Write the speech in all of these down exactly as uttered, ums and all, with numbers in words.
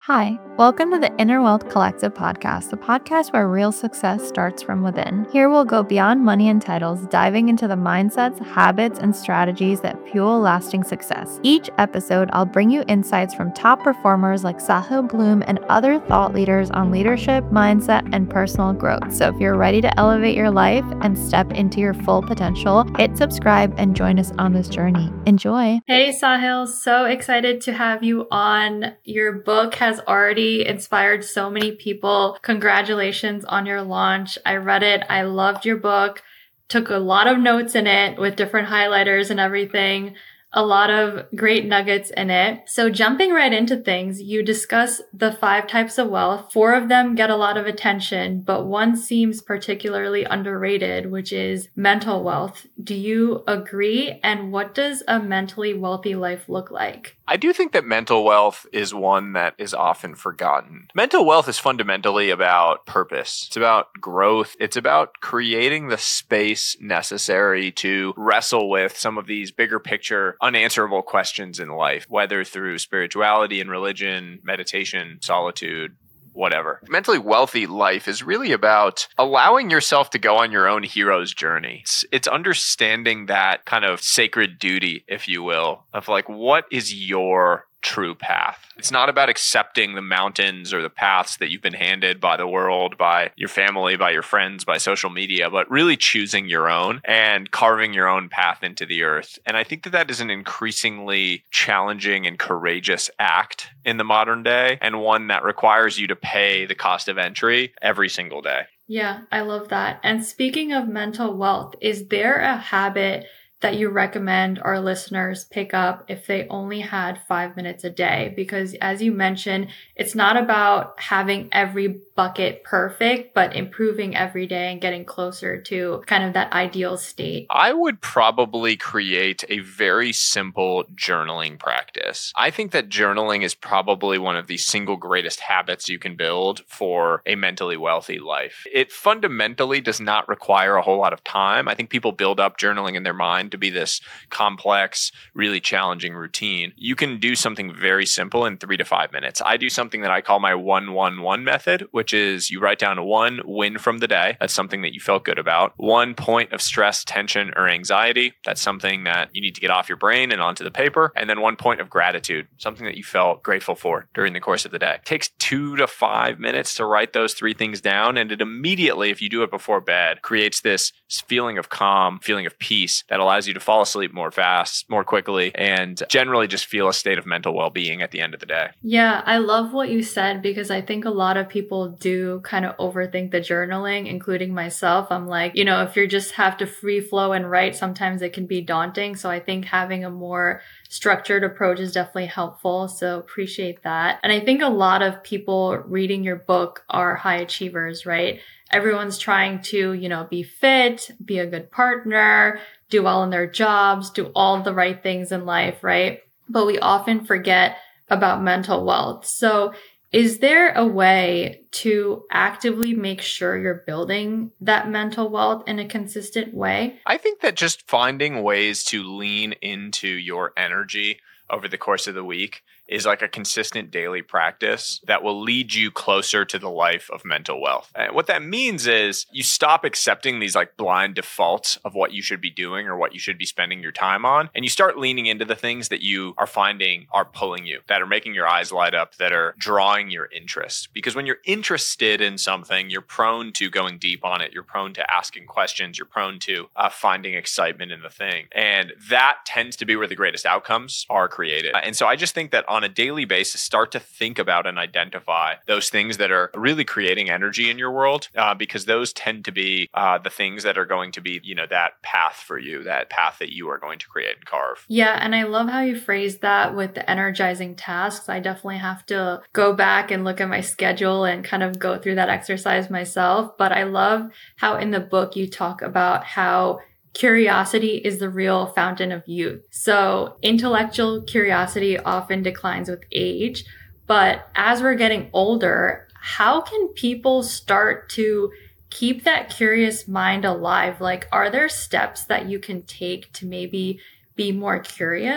Hi, welcome to the Inner Wealth Collective podcast, the podcast where real success starts from within. Here we'll go beyond money and titles, diving into the mindsets, habits, and strategies that fuel lasting success. Each episode, I'll bring you insights from top performers like Sahil Bloom and other thought leaders on leadership, mindset, and personal growth. So if you're ready to elevate your life and step into your full potential, hit subscribe and join us on this journey. Enjoy. Hey Sahil, so excited to have you on. Your book has already inspired so many people. Congratulations on your launch. I read it. I loved your book. Took a lot of notes in it with different highlighters and everything. A lot of great nuggets in it. So jumping right into things, you discuss the five types of wealth. Four of them get a lot of attention, but one seems particularly underrated, which is mental wealth. Do you agree? And what does a mentally wealthy life look like? I do think that mental wealth is one that is often forgotten. Mental wealth is fundamentally about purpose. It's about growth. It's about creating the space necessary to wrestle with some of these bigger picture, unanswerable questions in life, whether through spirituality and religion, meditation, solitude, whatever. Mentally wealthy life is really about allowing yourself to go on your own hero's journey. It's, it's understanding that kind of sacred duty, if you will, of like, what is your true path? It's not about accepting the mountains or the paths that you've been handed by the world, by your family, by your friends, by social media, but really choosing your own and carving your own path into the earth. And I think that that is an increasingly challenging and courageous act in the modern day, and one that requires you to pay the cost of entry every single day. Yeah, I love that. And speaking of mental wealth, is there a habit that you recommend our listeners pick up if they only had five minutes a day? Because as you mentioned, it's not about having every bucket perfect, but improving every day and getting closer to kind of that ideal state. I would probably create a very simple journaling practice. I think that journaling is probably one of the single greatest habits you can build for a mentally wealthy life. It fundamentally does not require a whole lot of time. I think people build up journaling in their mind to be this complex, really challenging routine. You can do something very simple in three to five minutes. I do something that I call my one one one method, which is you write down one win from the day. That's something that you felt good about. One point of stress, tension, or anxiety. That's something that you need to get off your brain and onto the paper. And then one point of gratitude, something that you felt grateful for during the course of the day. It takes two to five minutes to write those three things down. And it immediately, if you do it before bed, creates this feeling of calm, feeling of peace that allows you to fall asleep more fast, more quickly, and generally just feel a state of mental well-being at the end of the day. Yeah, I love what you said, because I think a lot of people do kind of overthink the journaling, including myself. I'm like, you know, if you just have to free flow and write, sometimes it can be daunting. So I think having a more structured approach is definitely helpful. So appreciate that. And I think a lot of people reading your book are high achievers, right? Everyone's trying to, you know, be fit, be a good partner, do well in their jobs, do all the right things in life, right? But we often forget about mental wealth. So is there a way to actively make sure you're building that mental wealth in a consistent way? I think that just finding ways to lean into your energy over the course of the week is like a consistent daily practice that will lead you closer to the life of mental wealth. And what that means is you stop accepting these like blind defaults of what you should be doing or what you should be spending your time on. And you start leaning into the things that you are finding are pulling you, that are making your eyes light up, that are drawing your interest. Because when you're interested in something, you're prone to going deep on it. You're prone to asking questions. You're prone to uh, finding excitement in the thing. And that tends to be where the greatest outcomes are created. Uh, and so I just think that on on a daily basis, start to think about and identify those things that are really creating energy in your world, uh, because those tend to be uh, the things that are going to be, you know, that path for you, that path that you are going to create and carve. Yeah, and I love how you phrased that with the energizing tasks. I definitely have to go back and look at my schedule and kind of go through that exercise myself. But I love how in the book you talk about how curiosity is the real fountain of youth. So intellectual curiosity often declines with age, but as we're getting older, how can people start to keep that curious mind alive? Like, are there steps that you can take to maybe be more curious?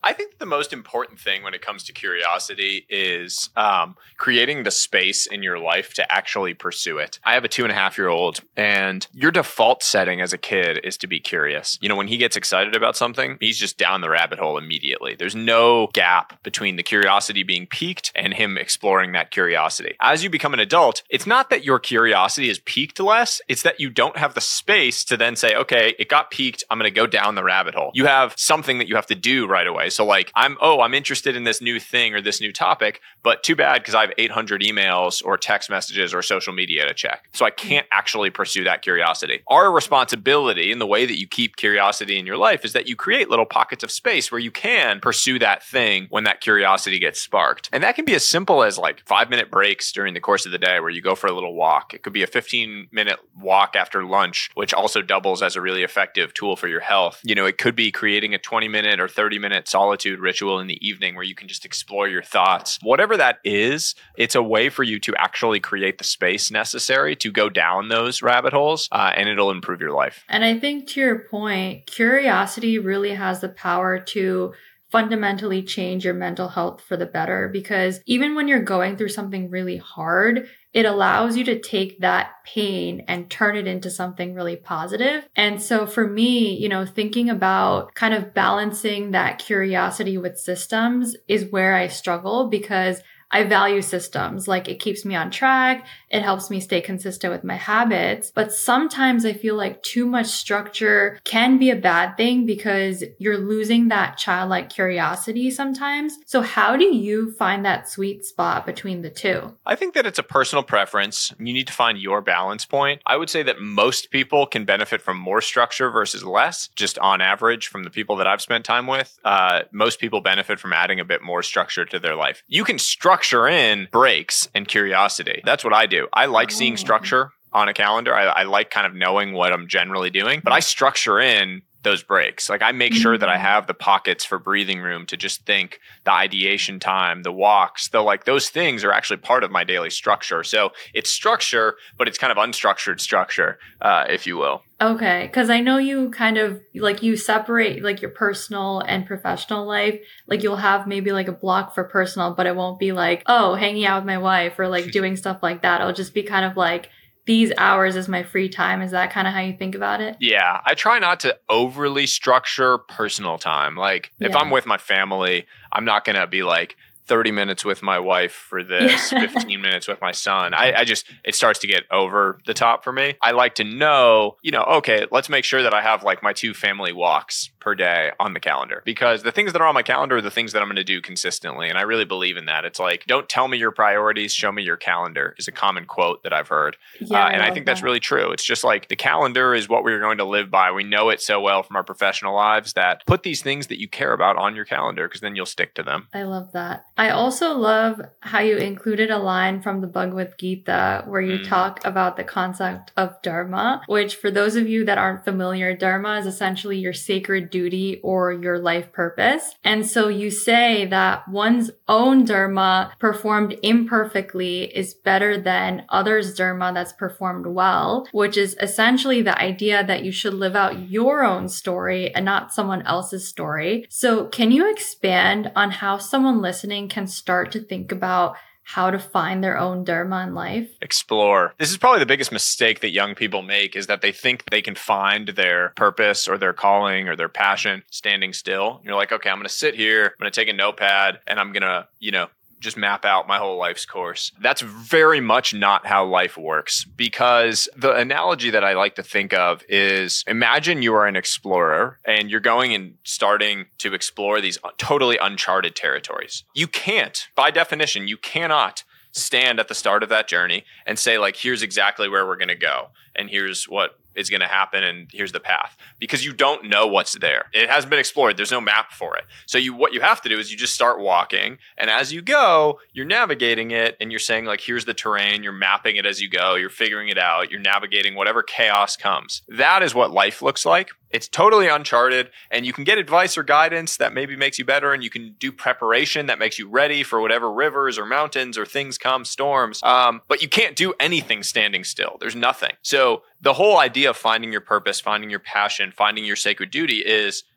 I think the most important thing when it comes to curiosity is um, creating the space in your life to actually pursue it. I have a two and a half year old, and your default setting as a kid is to be curious. You know, when he gets excited about something, he's just down the rabbit hole immediately. There's no gap between the curiosity being piqued and him exploring that curiosity. As you become an adult, it's not that your curiosity is piqued less, it's that you don't have the space to then say, okay, it got piqued, I'm going to go down the rabbit hole. You have something that you have to do right away. So like, I'm, oh, I'm interested in this new thing or this new topic, but too bad because I have eight hundred emails or text messages or social media to check. So I can't actually pursue that curiosity. Our responsibility in the way that you keep curiosity in your life is that you create little pockets of space where you can pursue that thing when that curiosity gets sparked. And that can be as simple as like five minute breaks during the course of the day where you go for a little walk. It could be a fifteen minute walk after lunch, which also doubles as a really effective tool for your health. You know, it could be creating a twenty minute or thirty minute solitude ritual in the evening where you can just explore your thoughts. Whatever that is, it's a way for you to actually create the space necessary to go down those rabbit holes, uh, and it'll improve your life. And I think to your point, curiosity really has the power to fundamentally change your mental health for the better, because even when you're going through something really hard, it allows you to take that pain and turn it into something really positive. And so for me, you know, thinking about kind of balancing that curiosity with systems is where I struggle, because I value systems. Like, it keeps me on track. It helps me stay consistent with my habits. But sometimes I feel like too much structure can be a bad thing because you're losing that childlike curiosity sometimes. So how do you find that sweet spot between the two? I think that it's a personal preference. You need to find your balance point. I would say that most people can benefit from more structure versus less, just on average from the people that I've spent time with. Uh, most people benefit from adding a bit more structure to their life. You can structure in breaks and curiosity. That's what I do. I like seeing structure on a calendar. I, I like kind of knowing what I'm generally doing, but I structure in those breaks. Like, I make sure that I have the pockets for breathing room to just think, the ideation time, the walks, the like those things are actually part of my daily structure. So it's structure, but it's kind of unstructured structure, uh, if you will. Okay. Cause I know you kind of like you separate like your personal and professional life. Like, you'll have maybe like a block for personal, but it won't be like, oh, hanging out with my wife or like doing stuff like that. It'll just be kind of like, these hours is my free time. Is that kind of how you think about it? Yeah. I try not to overly structure personal time. Like, yeah. If I'm with my family, I'm not going to be like, thirty minutes with my wife for this, yeah. fifteen minutes with my son. I, I just, it starts to get over the top for me. I like to know, you know, okay, let's make sure that I have like my two family walks per day on the calendar, because the things that are on my calendar are the things that I'm going to do consistently. And I really believe in that. It's like, don't tell me your priorities, show me your calendar is a common quote that I've heard. Yeah, uh, and I, I think that. that's really true. It's just like the calendar is what we're going to live by. We know it so well from our professional lives that put these things that you care about on your calendar, because then you'll stick to them. I love that. I also love how you included a line from the Bhagavad Gita where you mm. talk about the concept of dharma, which for those of you that aren't familiar, dharma is essentially your sacred duty or your life purpose. And so you say that one's own dharma performed imperfectly is better than others' dharma that's performed well, which is essentially the idea that you should live out your own story and not someone else's story. So can you expand on how someone listening can start to think about how to find their own dharma in life? Explore. This is probably the biggest mistake that young people make, is that they think they can find their purpose or their calling or their passion standing still. You're like, okay, I'm going to sit here, I'm going to take a notepad, and I'm going to, you know, just map out my whole life's course. That's very much not how life works, because the analogy that I like to think of is, imagine you are an explorer and you're going and starting to explore these totally uncharted territories. You can't, by definition, you cannot stand at the start of that journey and say like, here's exactly where we're going to go and here's what is going to happen and here's the path, because you don't know what's there. It hasn't been explored. There's no map for it. So you, what you have to do is you just start walking, and as you go, you're navigating it and you're saying like, here's the terrain, you're mapping it as you go, you're figuring it out, you're navigating whatever chaos comes. That is what life looks like. It's totally uncharted, and you can get advice or guidance that maybe makes you better, and you can do preparation that makes you ready for whatever rivers or mountains or things come, storms. Um, but you can't do anything standing still. There's nothing. So the whole idea of finding your purpose, finding your passion, finding your sacred duty is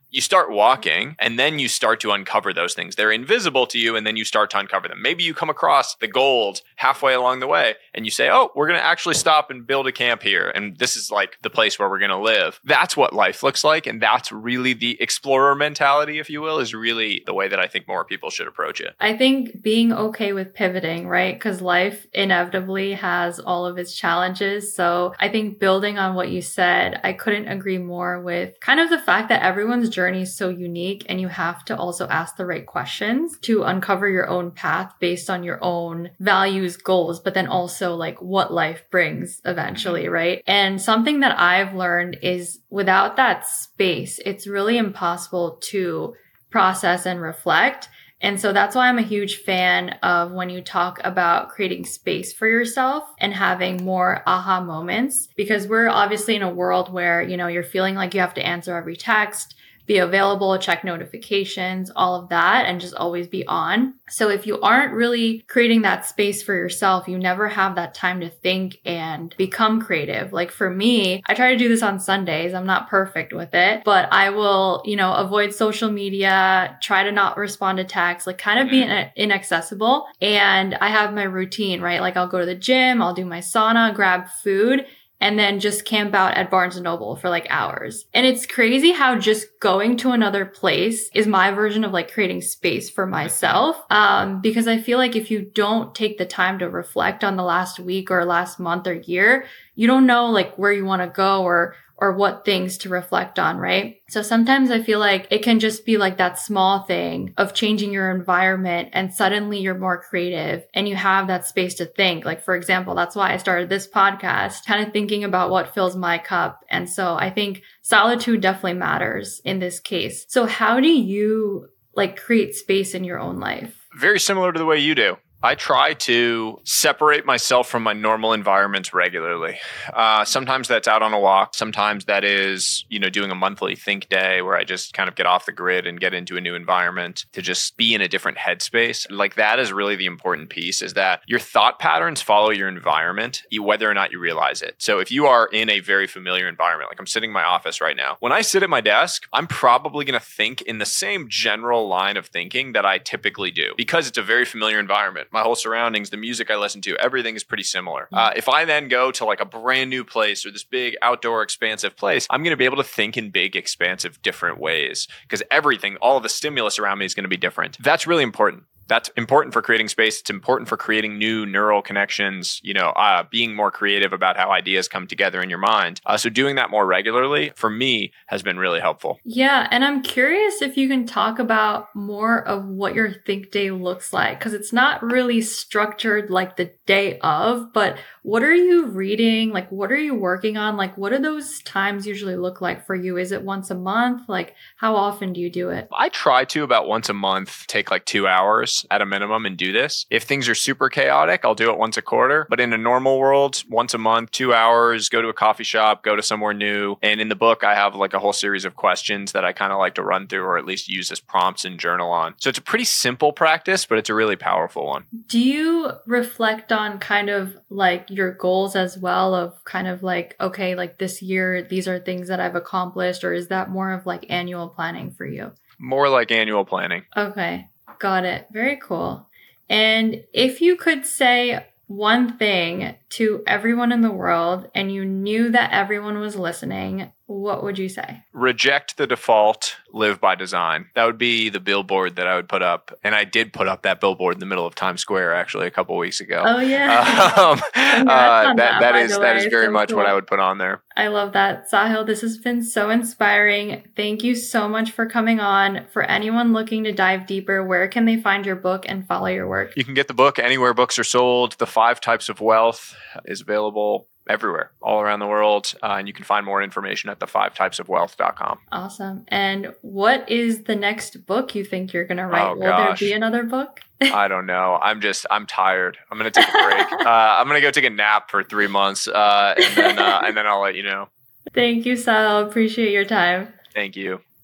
You start walking and then you start to uncover those things. They're invisible to you and then you start to uncover them. Maybe you come across the gold halfway along the way and you say, oh, we're going to actually stop and build a camp here. And this is like the place where we're going to live. That's what life looks like. And that's really the explorer mentality, if you will, is really the way that I think more people should approach it. I think being okay with pivoting, right? Because life inevitably has all of its challenges. So I think building on what you said, I couldn't agree more with kind of the fact that everyone's journey is so unique and you have to also ask the right questions to uncover your own path based on your own values, goals, but then also like what life brings eventually, right? And something that I've learned is without that space, it's really impossible to process and reflect. And so that's why I'm a huge fan of when you talk about creating space for yourself and having more aha moments, because we're obviously in a world where, you know, you're feeling like you have to answer every text, be available, check notifications, all of that, and just always be on. So if you aren't really creating that space for yourself, you never have that time to think and become creative. Like for me, I try to do this on Sundays. I'm not perfect with it, but I will, you know, avoid social media, try to not respond to texts, like kind of be in- inaccessible. And I have my routine, right? Like I'll go to the gym, I'll do my sauna, grab food, and then just camp out at Barnes and Noble for like hours. And it's crazy how just going to another place is my version of like creating space for myself. Um, because I feel like if you don't take the time to reflect on the last week or last month or year, you don't know like where you want to go or or what things to reflect on, right? So sometimes I feel like it can just be like that small thing of changing your environment and suddenly you're more creative and you have that space to think. Like, for example, that's why I started this podcast, kind of thinking about what fills my cup. And so I think solitude definitely matters in this case. So how do you like create space in your own life? Very similar to the way you do. I try to separate myself from my normal environments regularly. Uh, sometimes that's out on a walk. Sometimes that is, you know, doing a monthly think day where I just kind of get off the grid and get into a new environment to just be in a different headspace. Like that is really the important piece, is that your thought patterns follow your environment, whether or not you realize it. So if you are in a very familiar environment, like I'm sitting in my office right now, when I sit at my desk, I'm probably going to think in the same general line of thinking that I typically do because it's a very familiar environment. My whole surroundings, the music I listen to, everything is pretty similar. Uh, if I then go to like a brand new place or this big outdoor expansive place, I'm going to be able to think in big, expansive, different ways because everything, all of the stimulus around me is going to be different. That's really important. That's important for creating space. It's important for creating new neural connections, you know, uh, being more creative about how ideas come together in your mind. Uh, so doing that more regularly for me has been really helpful. Yeah. And I'm curious if you can talk about more of what your think day looks like, because it's not really structured like the day of, but what are you reading? Like, what are you working on? Like, what do those times usually look like for you? Is it once a month? Like, how often do you do it? I try to about once a month, take like two hours at a minimum and do this. If things are super chaotic, I'll do it once a quarter. But in a normal world, once a month, two hours, go to a coffee shop, go to somewhere new. And in the book, I have like a whole series of questions that I kind of like to run through or at least use as prompts and journal on. So it's a pretty simple practice, but it's a really powerful one. Do you reflect on kind of like your goals as well of kind of like, okay, like this year, these are things that I've accomplished, or is that more of like annual planning for you? More like annual planning. Okay. Got it. Very cool. And if you could say one thing to everyone in the world and you knew that everyone was listening, what would you say? Reject the default, live by design. That would be the billboard that I would put up. And I did put up that billboard in the middle of Times Square actually a couple weeks ago. Oh, yeah. Um, uh, that, that, that is that way. is very so much cool. what I would put on there. I love that. Sahil, this has been so inspiring. Thank you so much for coming on. For anyone looking to dive deeper, where can they find your book and follow your work? You can get the book anywhere books are sold. The Five Types of Wealth is available everywhere, all around the world. Uh, and you can find more information at the five types of wealth dot com. Awesome. And what is the next book you think you're going to write? Oh, Will gosh. there be another book? I don't know. I'm just, I'm tired. I'm going to take a break. uh, I'm going to go take a nap for three months uh, and then uh, and then I'll let you know. Thank you, Sal. Appreciate your time. Thank you.